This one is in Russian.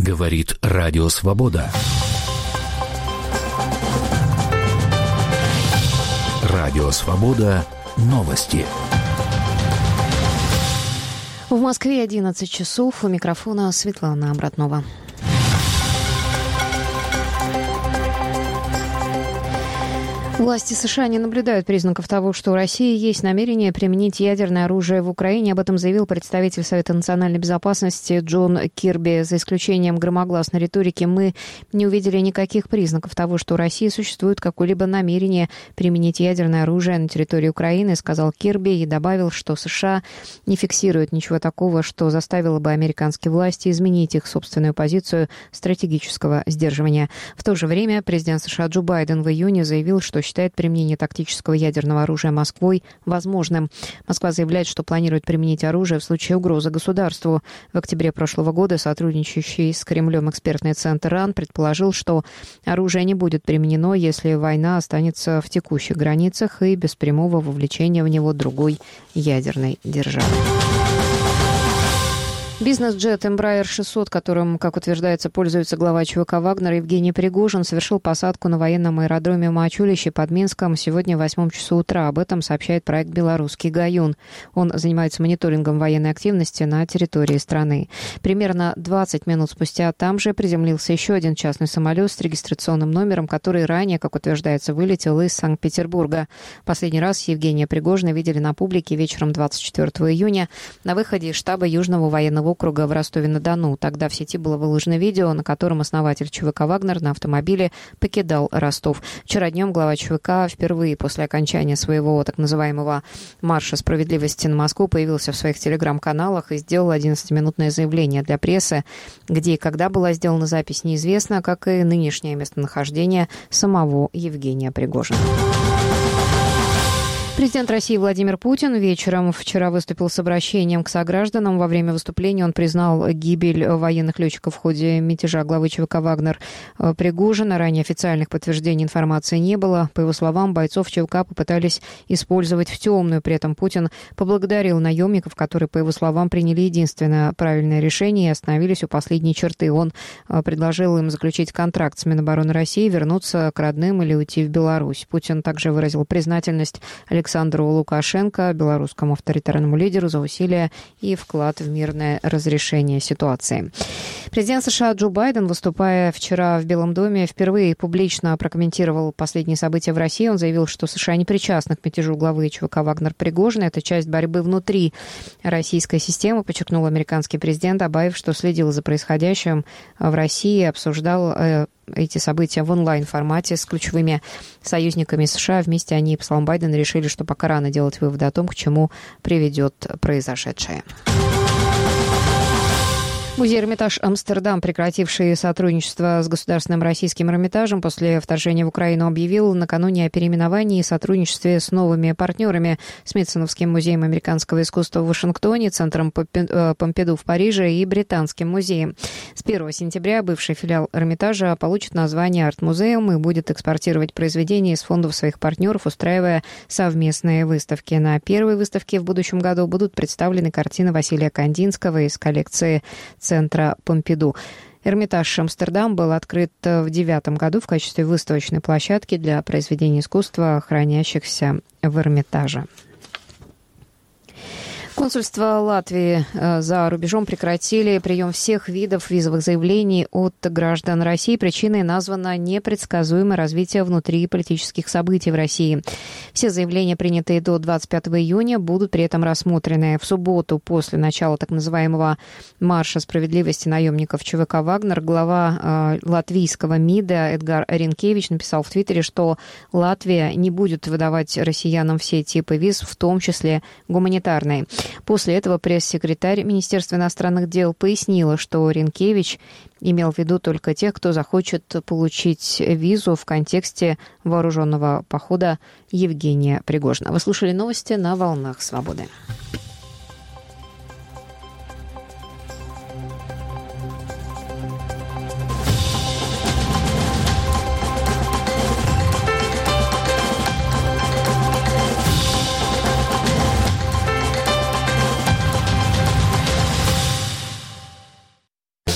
Говорит Радио Свобода. Радио Свобода. Новости. В Москве 11 часов. У микрофона Светлана Обратнова. Власти США не наблюдают признаков того, что у России есть намерение применить ядерное оружие в Украине. Об этом заявил представитель Совета национальной безопасности Джон Кирби. За исключением громогласной риторики, мы не увидели никаких признаков того, что у России существует какое-либо намерение применить ядерное оружие на территории Украины, сказал Кирби и добавил, что США не фиксируют ничего такого, что заставило бы американские власти изменить их собственную позицию стратегического сдерживания. В то же время президент США Джо Байден в июне заявил, что считает применение тактического ядерного оружия Москвой возможным. Москва заявляет, что планирует применить оружие в случае угрозы государству. В октябре прошлого года сотрудничающий с Кремлем экспертный центр РАН предположил, что оружие не будет применено, если война останется в текущих границах и без прямого вовлечения в него другой ядерной державы. Бизнес-джет Embraer 600, которым, как утверждается, пользуется глава ЧВК «Вагнер» Евгений Пригожин, совершил посадку на военном аэродроме Мачулище под Минском сегодня в 8 часу утра. Об этом сообщает проект «Белорусский Гаюн». Он занимается мониторингом военной активности на территории страны. Примерно 20 минут спустя там же приземлился еще один частный самолет с регистрационным номером, который ранее, как утверждается, вылетел из Санкт-Петербурга. Последний раз Евгения Пригожина видели на публике вечером 24 июня на выходе из штаба Южного военного округа в Ростове-на-Дону. Тогда в сети было выложено видео, на котором основатель ЧВК «Вагнер» на автомобиле покидал Ростов. Вчера днем глава ЧВК впервые после окончания своего так называемого марша справедливости на Москву появился в своих телеграм-каналах и сделал 11-минутное заявление для прессы, где и когда была сделана запись, неизвестно, как и нынешнее местонахождение самого Евгения Пригожина. Президент России Владимир Путин вечером вчера выступил с обращением к согражданам. Во время выступления он признал гибель военных летчиков в ходе мятежа главы ЧВК «Вагнер» Пригожина. Ранее официальных подтверждений информации не было. По его словам, бойцов ЧВК попытались использовать в темную. При этом Путин поблагодарил наемников, которые, по его словам, приняли единственное правильное решение и остановились у последней черты. Он предложил им заключить контракт с Минобороны России, вернуться к родным или уйти в Беларусь. Путин также выразил признательность Александру Лукашенко, белорусскому авторитарному лидеру, за усилия и вклад в мирное разрешение ситуации. Президент США Джо Байден, выступая вчера в Белом доме, впервые публично прокомментировал последние события в России. Он заявил, что США не причастны к мятежу главы ЧВК «Вагнер» Пригожина. Это часть борьбы внутри российской системы, подчеркнул американский президент, добавив, что следил за происходящим в России, обсуждал эти события в онлайн-формате с ключевыми союзниками США. Вместе они, по словам Байдена, решили, что пока рано делать выводы о том, к чему приведет произошедшее. Музей «Эрмитаж Амстердам», прекративший сотрудничество с Государственным российским Эрмитажем после вторжения в Украину, объявил накануне о переименовании и сотрудничестве с новыми партнерами: Смитсоновским музеем американского искусства в Вашингтоне, Центром Помпиду в Париже и Британским музеем. С 1 сентября бывший филиал Эрмитажа получит название «Арт-музеум» и будет экспортировать произведения из фондов своих партнеров, устраивая совместные выставки. На первой выставке в будущем году будут представлены картины Василия Кандинского из коллекции Центра Помпиду. Эрмитаж Амстердам был открыт в 2009 году в качестве выставочной площадки для произведений искусства, хранящихся в Эрмитаже. Консульство Латвии за рубежом прекратили прием всех видов визовых заявлений от граждан России. Причиной названо непредсказуемое развитие внутриполитических событий в России. Все заявления, принятые до 25 июня, будут при этом рассмотрены. В субботу, после начала так называемого марша справедливости наемников ЧВК «Вагнер», глава латвийского МИДа Эдгар Ринкевич написал в Твиттере, что Латвия не будет выдавать россиянам все типы виз, в том числе гуманитарные. После этого пресс-секретарь Министерства иностранных дел пояснила, что Ринкевич имел в виду только тех, кто захочет получить визу в контексте вооруженного похода Евгения Пригожина. Вы слушали новости на «Волнах Свободы».